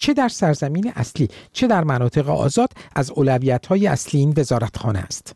چه در سرزمین اصلی چه در مناطق آزاد از اولویت‌های اصلی این وزارتخانه است.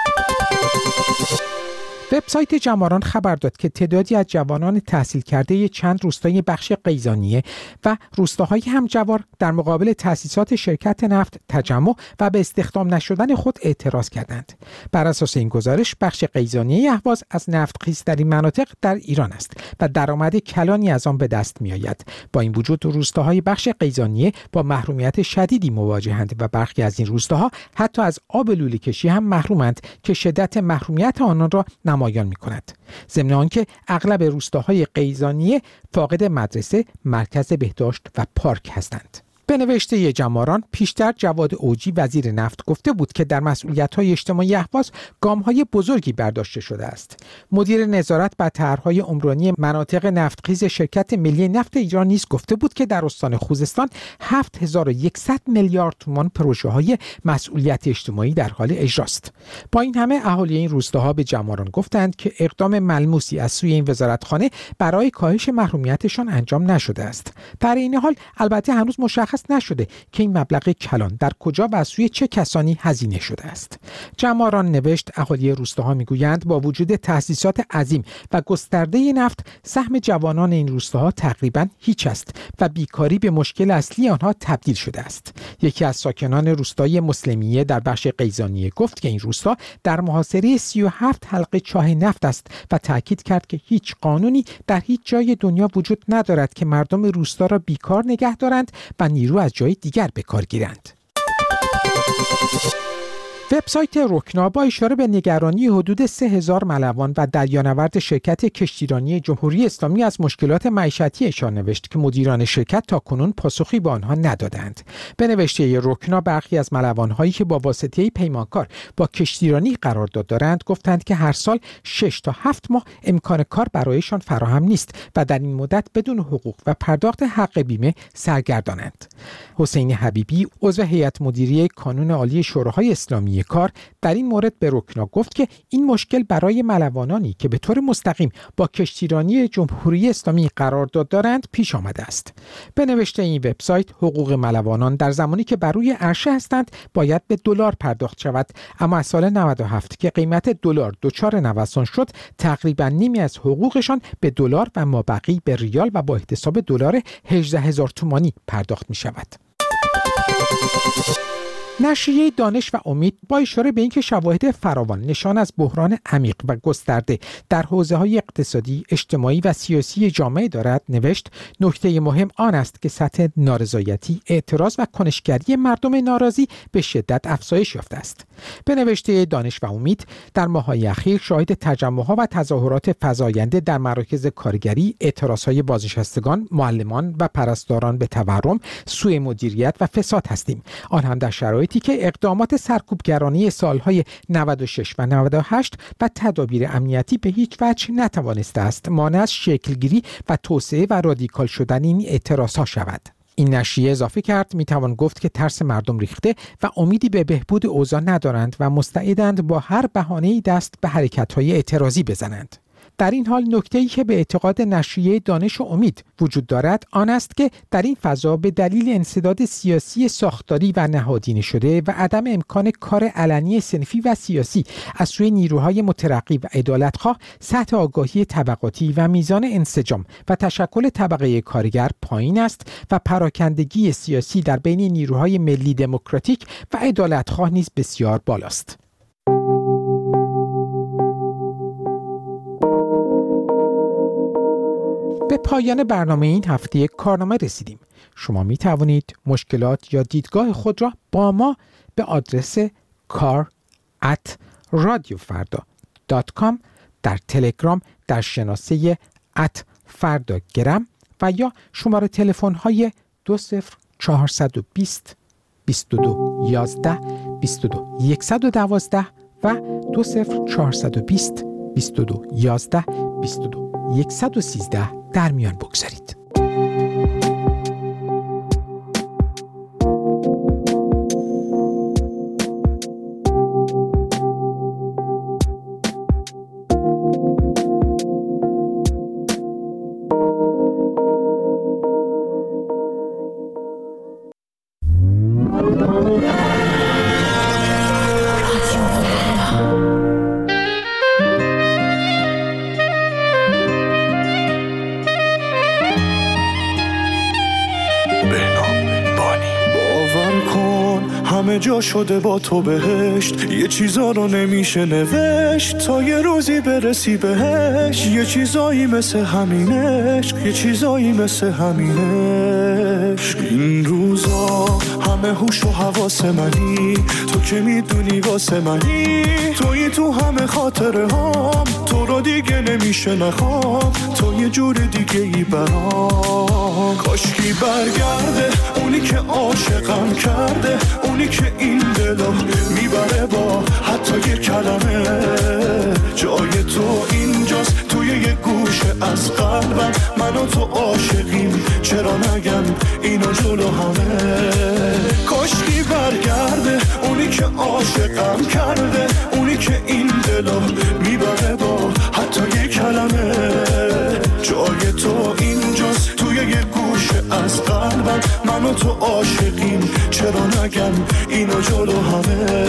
وبسایت جماران خبر داد که تعدادی از جوانان تحصیل کرده چند روستای بخش قیزانیه و روستاهای همجوار در مقابل تأسیسات شرکت نفت تجمع و به استخدام نشدن خود اعتراض کردند. بر اساس این گزارش بخش قیزانیه اهواز از نفتخیز در این مناطق در ایران است و درآمد کلانی از آن به دست می‌آید. با این وجود روستاهای بخش قیزانیه با محرومیت شدیدی مواجهند و برخی از این روستاها حتی از آب لوله کشی هم محرومند که شدت محرومیت آنان را نمایان می‌کند. ضمن آنکه اغلب روستاهای قیزانیه فاقد مدرسه، مرکز بهداشت و پارک هستند. به نوشته جماران پیشتر جواد اوجی وزیر نفت گفته بود که در مسئولیت‌های اجتماعی اهواز گام‌های بزرگی برداشته شده است. مدیر نظارت بر طرح‌های عمرانی مناطق نفتخیز شرکت ملی نفت ایران نیز گفته بود که در استان خوزستان 7100 میلیارد تومان پروژه‌های مسئولیت اجتماعی در حال اجراست. با این همه اهالی این روستاها به جماران گفتند که اقدام ملموسی از سوی این وزارتخانه برای کاهش محرومیتشان انجام نشده است. در این حال البته هنوز مشخص نشده که این مبلغ کلان در کجا و از سوی چه کسانی هزینه شده است. جماران نوشت اهالی روستاها میگویند با وجود تأسیسات عظیم و گسترده نفت سهم جوانان این روستاها تقریبا هیچ است و بیکاری به مشکل اصلی آنها تبدیل شده است. یکی از ساکنان روستای مسلمیه در بخش قیزانیه گفت که این روستا در محاصره 37 حلقه چاه نفت است و تاکید کرد که هیچ قانونی در هیچ جای دنیا وجود ندارد که مردم روستا را بیکار نگه دارند و نیرو از جای دیگر به کار گیرند. وبسایت رکنا با اشاره به نگرانی حدود 3000 ملوان و دریانورد شرکت کشتیرانی جمهوری اسلامی از مشکلات معیشتیشان نوشت که مدیران شرکت تاکنون پاسخی به آنها ندادند. به نوشته رکنا برخی از ملوان‌هایی که با واسطه پیمانکار با کشتیرانی قرارداد دارند گفتند که هر سال 6 تا 7 ماه امکان کار برایشان فراهم نیست و در این مدت بدون حقوق و پرداخت حق بیمه سرگردانند. حسین حبیبی عضو هیئت مدیره کانون عالی شوراهای اسلامی کار در این مورد به رکنا گفت که این مشکل برای ملوانانی که به طور مستقیم با کشتیرانی جمهوری اسلامی قرارداد دارند پیش آمده است. به نوشته این وبسایت حقوق ملوانان در زمانی که بر روی عرشه هستند باید به دلار پرداخت شود، اما از سال 97 که قیمت دلار دچار نوسان شد تقریبا نیمی از حقوقشان به دلار و مابقی به ریال و با احتساب دلار 18000 تومانی پرداخت می شود. نشریه دانش و امید با اشاره به اینکه شواهد فراوان نشان از بحران عمیق و گسترده در حوزه‌های اقتصادی، اجتماعی و سیاسی جامعه دارد نوشت نکته مهم آن است که سطح نارضایتی، اعتراض و کنشگری مردم ناراضی به شدت افزایش یافته است. به نوشته دانش و امید در ماه‌های اخیر شاهد تجمع‌ها و تظاهرات فزاینده در مراکز کارگری، اعتراض‌های بازنشستگان، معلمان و پرستاران به تورم، سوء مدیریت و فساد هستیم. آن هم در شرایطی که اقدامات سرکوبگرانه سالهای 96 و 98 و تدابیر امنیتی به هیچ وجه نتوانسته است مانع از شکلگیری و توسعه و رادیکال شدن این اعتراض‌ها شود. این نشریه اضافه کرد میتوان گفت که ترس مردم ریخته و امیدی به بهبود اوضاع ندارند و مستعدند با هر بهانه‌ای دست به حرکت‌های اعتراضی بزنند. در این حال نکته‌ای که به اعتقاد نشریه دانش و امید وجود دارد آن است که در این فضا به دلیل انسداد سیاسی ساختاری و نهادینه شده و عدم امکان کار علنی صنفی و سیاسی از سوی نیروهای مترقی و عدالتخواه، سطح آگاهی طبقاتی و میزان انسجام و تشکل طبقه کارگر پایین است و پراکندگی سیاسی در بین نیروهای ملی دموکراتیک و عدالتخواه نیز بسیار بالاست. به پایان برنامه این هفته کارنامه رسیدیم. شما می توانید مشکلات یا دیدگاه خود را با ما به آدرس kar@radiofarda.com در تلگرام در شناسه @fardagram و یا شماره تلفن های 20420 22 11 22 112 و 20420 22 11 22 113 در میان بگذارید. همه جا شده با تو بهشت. یه چیزا رو نمیشه نوشت تا یه روزی برسی بهش. یه چیزایی مثل همینش، یه چیزایی مثل همینش. این روزا همه هوش و حواس منی، تو که میدونی واسه منی. تویی تو همه خاطره هام، تو رو دیگه نمیشه نخوام. تو یه جور دیگه ای برام. کاشکی برگرده اونی که عاشقم کرده، اونی که این دلو میبره با حتی یه کلمه. جای تو اینجاست توی یه گوشه از قلبم. من و تو عاشقیم چرا نگم اینو جلو همه. کاشکی برگرده اونی که عاشقم کرده، اونی که این دلو میبره با حتی یه کلمه. جای تو اینجاست توی یه گوشه از قلبم. من و تو عاشقیم چرا نگم اینو جلو همه.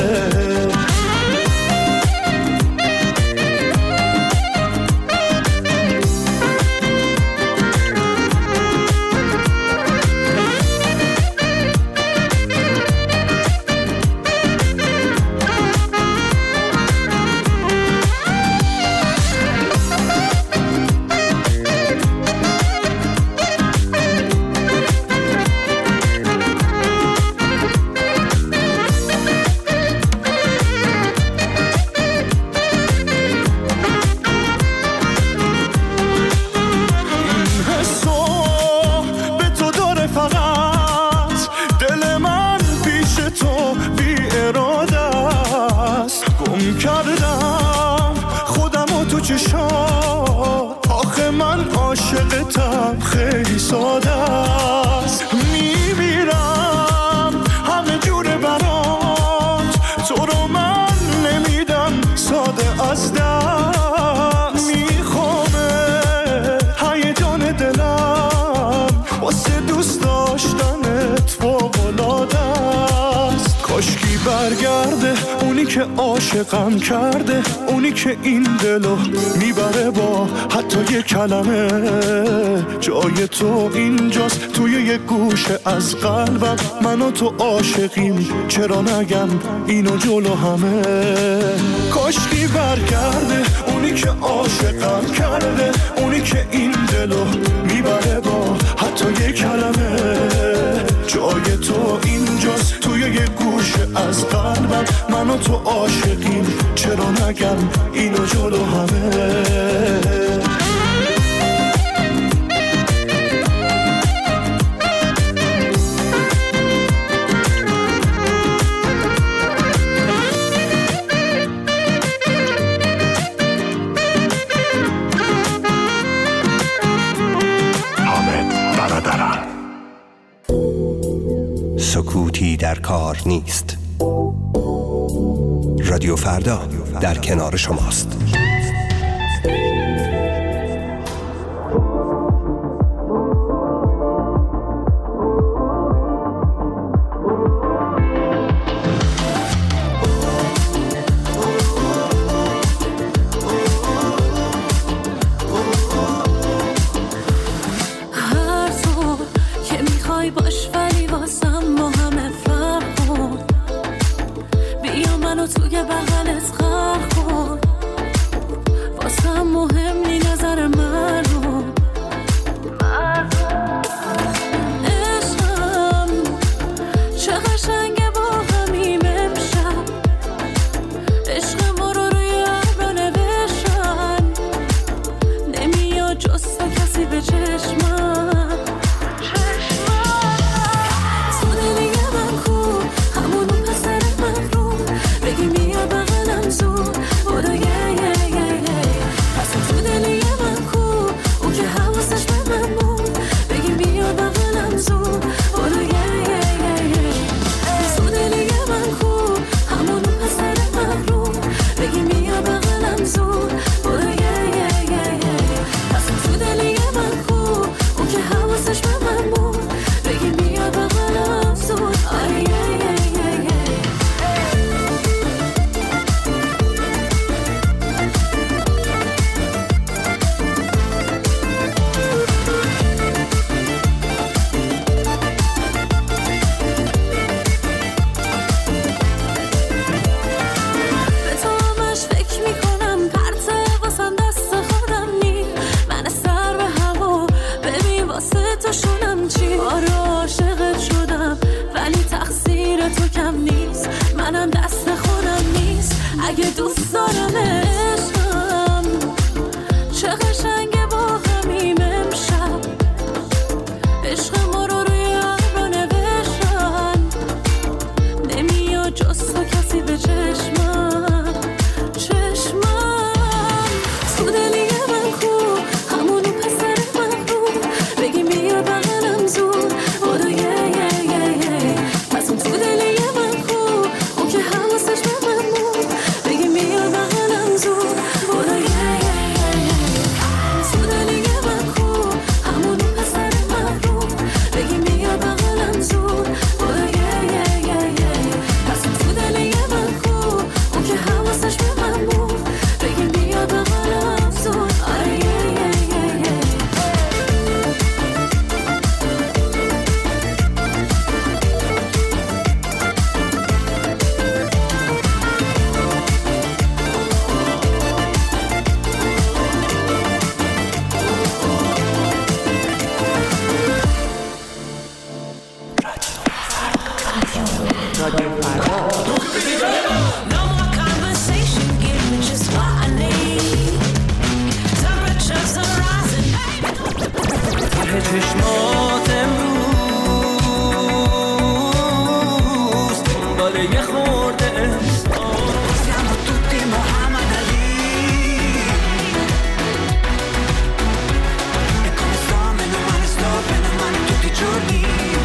آخه من عاشقتم خیلی ساده است. میمیرم همه جوره برات، تو رو من نمیدم ساده از دست. میخوامه هیجان دلم واسه دوست داشتنت فوق‌العاده است. کاشکی برگرده اونی که عاشقم کرده، اونی که این دلو میبره با حتی یه کلمه. جای تو اینجاست توی یه گوشه از قلبم. من و تو عاشقیم چرا نگم اینو جلو همه. کاشکی برگرده اونی که عاشقم کرده، اونی که این دلو میبره با حتی یه کلمه. جای تو اینجاست توی یه گوشه از قلبم. من و تو عاشقیم چرا نگم اینو جلو همه. سکوتی در کار نیست. رادیو فردا در کنار شماست. اگه دوست دارمشم چه قشنگه با همیم امشب عشق ما رو روی ابرا نوشتن نمیاد جز تو کسی به چشمم تو دلی من کو همونو پسر من رو بگی بیا بغلم زود بودو پس اون تو دلی من کو اون که حواسش به من بود بگی بیا بغلم زود بودو تو دلی من کو همونو پسر من رو بگی بیا بغلم زود بودو پس اون تو دلی من کو اون که حواسش به من بود بگی بیا بغلم زود چشمات امروز دنبال یه خورده siamo tutti Muhammad Ali e come sto meno male tutti i giorni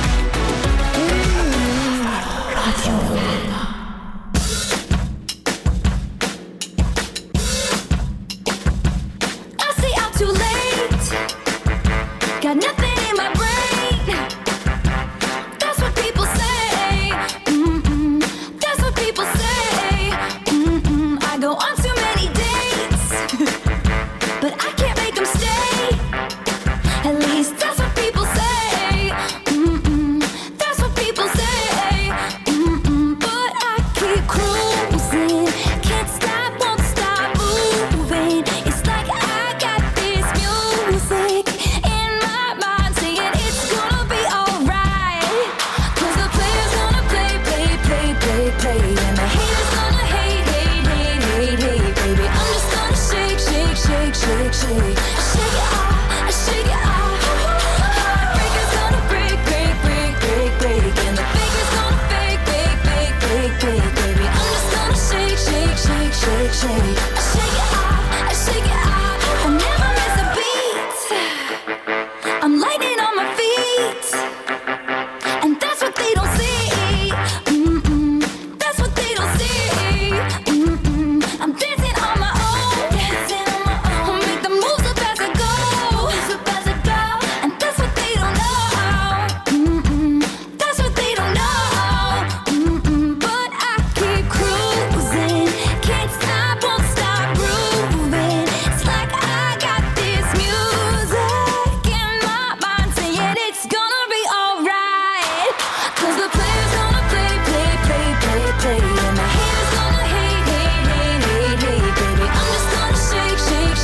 I stay out too late. Got nothing in my brain. That's what people say. That's what people say. I go on too many dates, but I can't make them stay. At least that's what people say. That's what people say. But I keep cruising, can't stop, won't stop moving. It's like I got this music in my mind saying it's gonna be alright. 'Cause the player's gonna play, and the haters gonna hate, baby. I'm just gonna shake, shake it off, shake it off. Heartbreaker's gonna break, and the faker's gonna fake, baby. I'm just gonna shake, shake it off, shake it off. I never miss a beat. I'm lightning on my feet, and that's what they don't see. That's what they don't see. I'm dancing on my own. I'll make the moves up as I go, and that's what they don't know. That's what they don't know. But I keep cruising, can't stop, won't stop grooving. It's like I got this music in my mind saying it's gonna be alright. 'Cause the player's gonna play, and the haters gonna hate, baby. I'm just gonna shake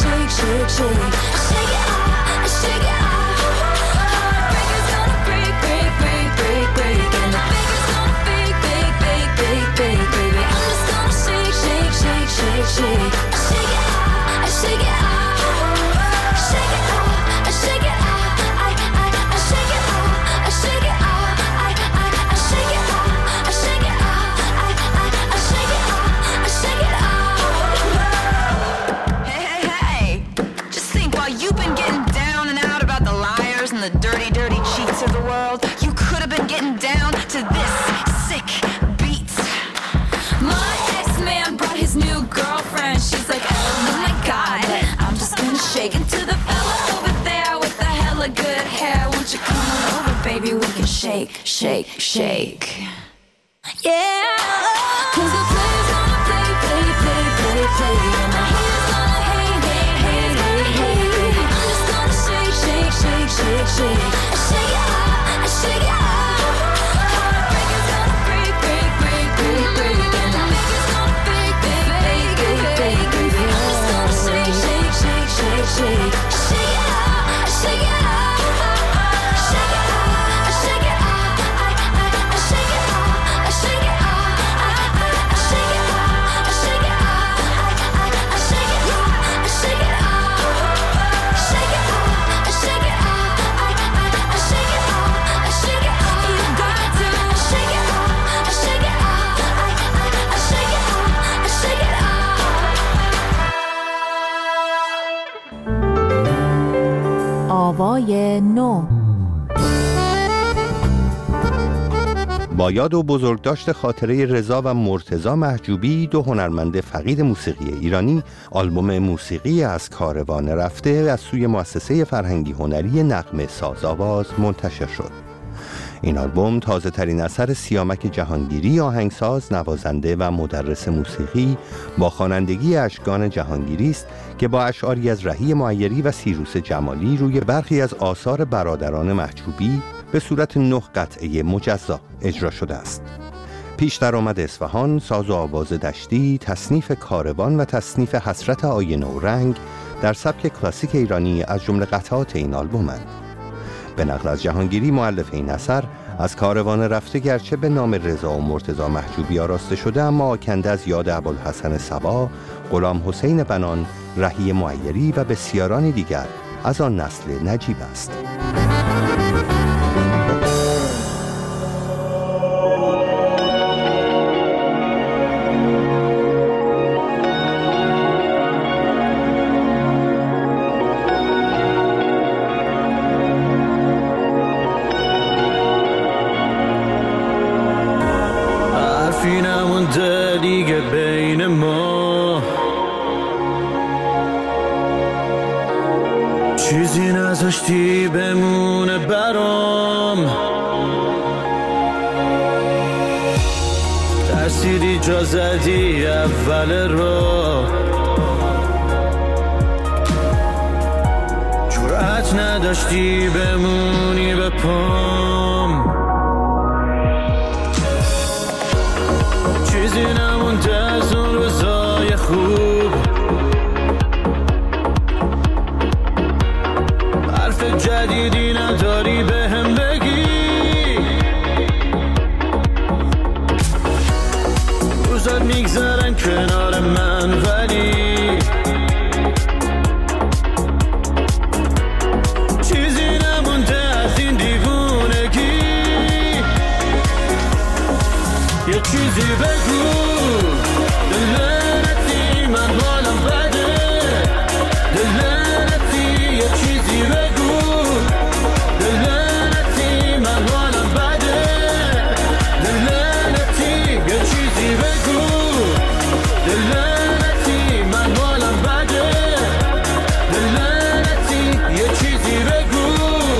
it off, shake it off. Heartbreaker's gonna break, and the faker's gonna fake, baby. I'm just gonna shake it off, shake it off, shake it off, shake it off. I shake it off, shake it off, shake it off, shake it off, shake it off. Hey, just think while you've been getting down and out about the liars and the dirty cheats of the world, you could have been getting down to this sick beat. My ex-man brought his new girlfriend. She's like, oh my god, I'm just gonna shake it to the fella over there with the hella good hair. Won't you come on over, baby? We can shake. Yeah. 'Cause the player's gonna play, and the haters gonna hate, baby. I'm just gonna shake. Shake it off, shake it off. Heartbreaker's gonna break, and the faker's gonna fake, baby. I'm just gonna shake it off, shake it off, shake it off, shake it off, shake it off. دنیای نو. با یاد و بزرگداشت خاطره رضا و مرتضی محجوبی، دو هنرمند فقید موسیقی ایرانی، آلبوم موسیقی از کاروان رفته از سوی مؤسسه فرهنگی هنری نغمه سازآواز منتشر شد. این آلبوم تازه ترین اثر سیامک جهانگیری، آهنگساز، نوازنده و مدرس موسیقی با خوانندگی اشکان جهانگیری است که با اشعاری از رهی معیری و سیروس جمالی روی برخی از آثار برادران محجوبی به صورت 9 قطعه مجزا اجرا شده است. پیش درآمد اصفهان، ساز و آواز دشتی، تصنیف کاروان و تصنیف حسرت آینه و رنگ در سبک کلاسیک ایرانی از جمله قطعات این آلبومند. به نقل از جهانگیری، مؤلف این اثر، از کاروان رفته گرچه به نام رضا و مرتضی محجوبی آراسته شده، اما آکنده از یاد ابوالحسن صبا، غلام حسین بنان، رهی معیری و بسیاران دیگر از آن نسل نجیب است. دیگه بین ما چیزی نذاشتی بمونه برام، ترسیدی جا زدی اول را، جرأت نداشتی بمونی به پام، چیزی نمونده از اون روزای خوب، حرف جدیدی نداری بهم بگی، روزات میگذرن کنار من ولی چیزی نمونده از این دیوونگی، یه چیزی بگو دلنتی من حالم بده، دلنتی یه چیزی بگو دلنتی من حالم بده، دلنتی یه چیزی بگو دلنتی من حالم بده، دلنتی یه چیزی بگو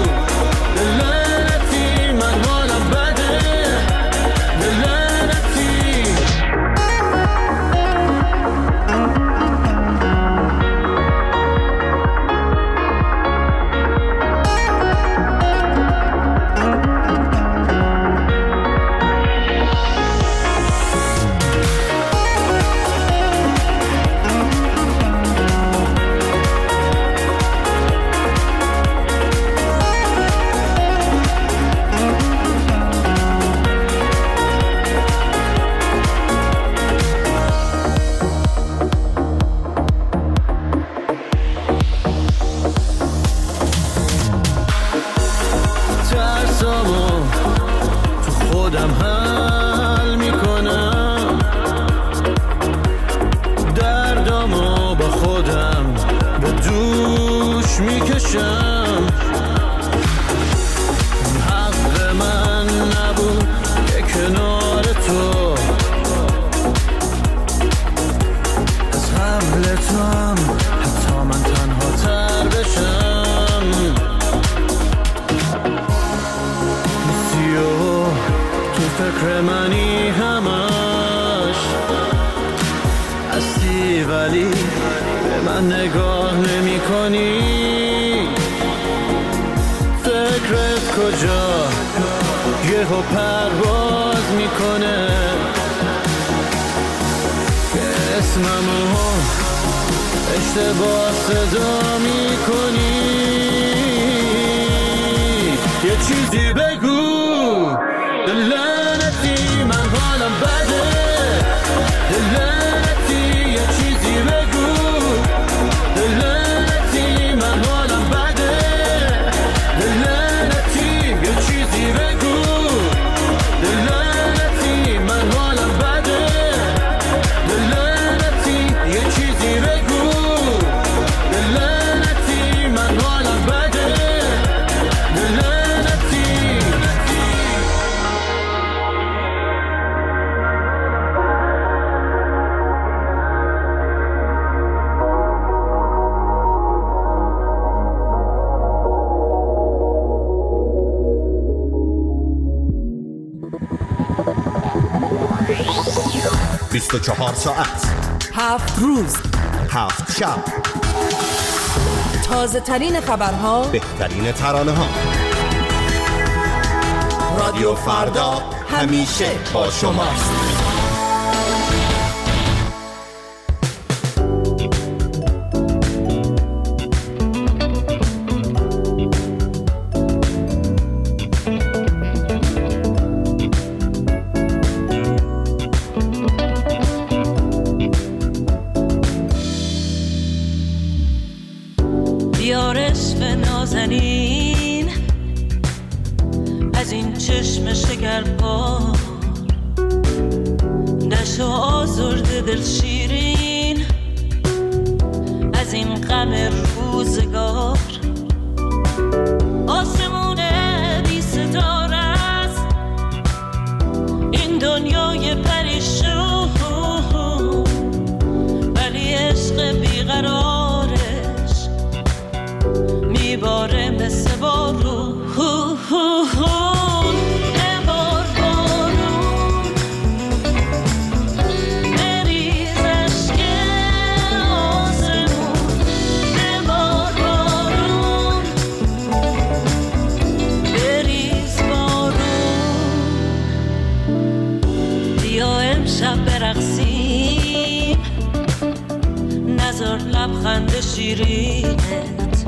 دلنتی من حالم بده، خودم حل میکنم، دردامو با خودم به دوش میکشم، حق من نبود که کنار تو از حمل تو هم حتی من تنها تر بشم، تو فکر منی همش هستی ولی به من نگاه نمی کنی، فکرت کجا یهو پرواز میکنه که اسممو اشتباه صدا میکنی، یه چیزی بگو دلنتی من حالم بده، دلنتی یه چیزی بگو دلنتی من حالم بده، دلنتی یه چیزی بگو دلنتی من حالم بده، دلنتی یه چیزی بگو دلنتی من حالم بده، 24 ساعت 7 روز 7 شب، تازه ترین خبرها، بهترین ترانه ها. رادیو فردا همیشه با شماست. نازنین از این چشم شکرپا، نشو آزرده دل شیرین از این غم روزگار. آسمون بی ستاره است این دنیای پریشون، ولی عشق بیقرارش میباره مثل بارون. برقصیم نظر لبخند شیرینت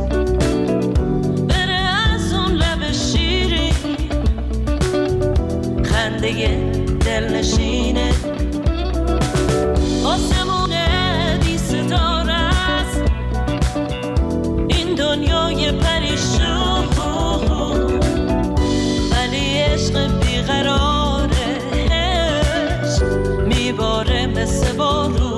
بره از اون لب شیرین، خنده دل نشینه. آسمون بی ستاره است این دنیای پریشون، ولی عشق بیقرارش میباره مثل بارون.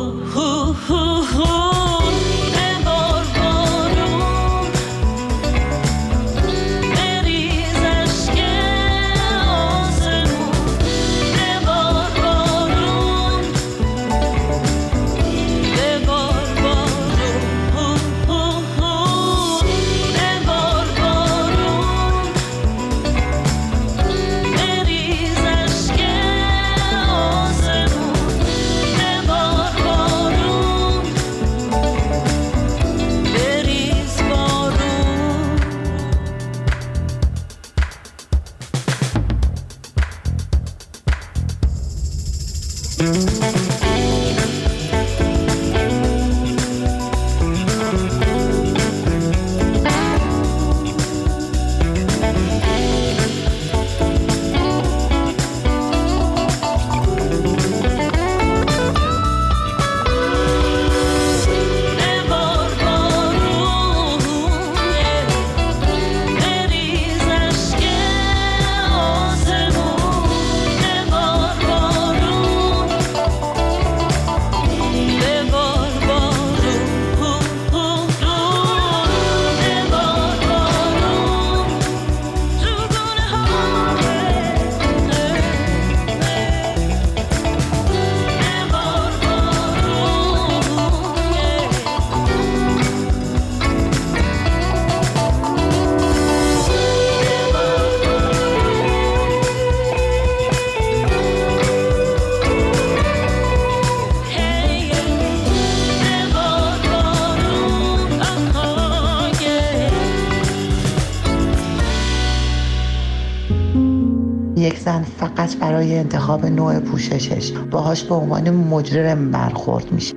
یک زن فقط برای انتخاب نوع پوششش باهاش به عنوان مجرم برخورد میشه.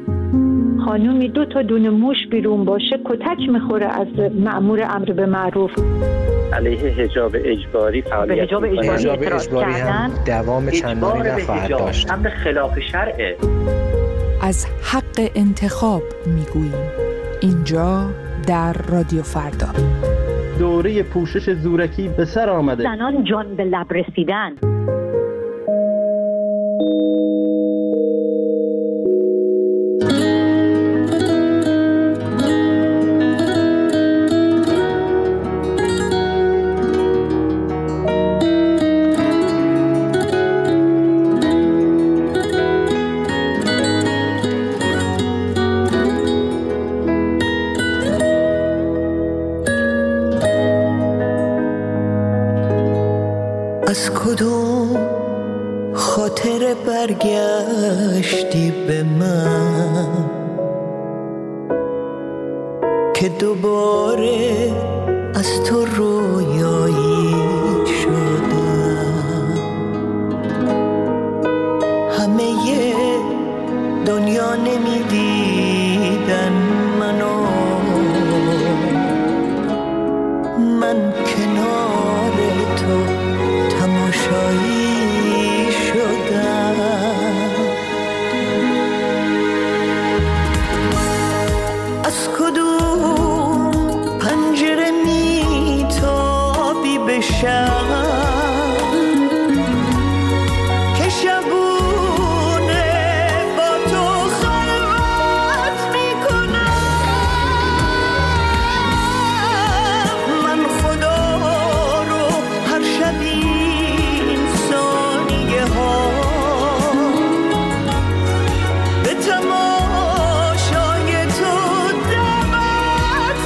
خانومی 2 تا دونه موش بیرون باشه کتک میخوره از مأمور امر به معروف. علیه حجاب اجباری فعالیت حجاب اجباری هم دوام چندانی نخواهد داشت. امر خلاف شرعه. از حق انتخاب میگوییم اینجا در رادیو فردا. دوره پوشش زورکی به سر آمده. زنان جان به لب رسیدن. از کدوم خاطر برگشتی به من که دوباره از تو رویایی شدم. همه دنیا نمیدیدن منو، من کنار تو تماشایی شدم. از کدوم پنجره میتابی به شب که شبونه با تو خلوت میکنم. من خدا رو هر شب این ثانیه ها به تماشای تو دعوت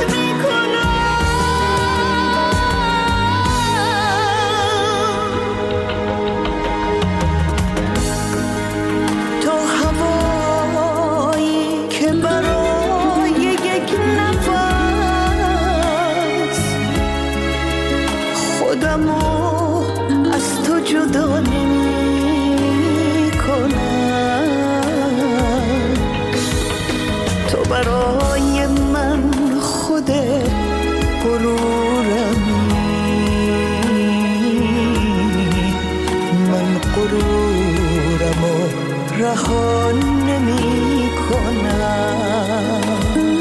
میکنم. تو هوایی که برای یک نفس خودمو از تو جدا نمی کنم. تو برای من خود غرورمی، من غرورمو رها نمی کنم.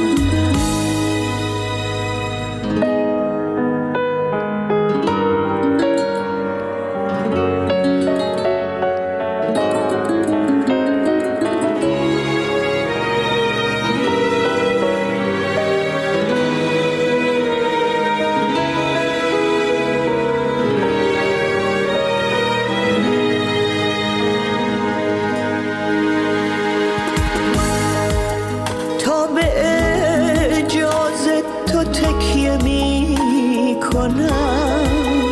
تا به اجازه تو تکیه می کنم،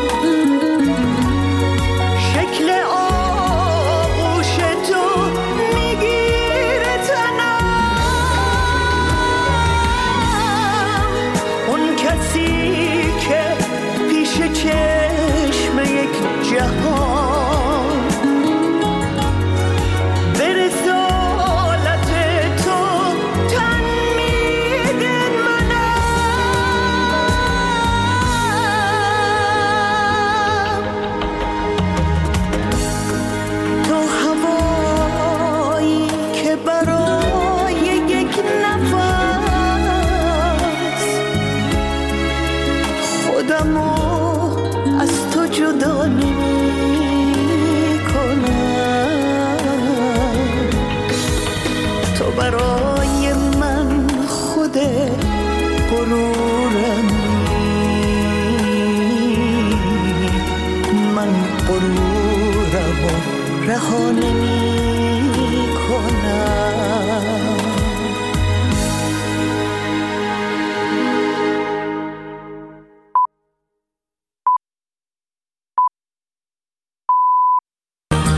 شکل آغوش تو میگیره تنم. اون کسی که پیش چشم یک جهان به رسالت تو تن میده منم. تو هوایی که برای یک نفس خودمو از تو جدا نمی کنم. تو برای من خود غرورمی، من غرورمو رها نمی کنم.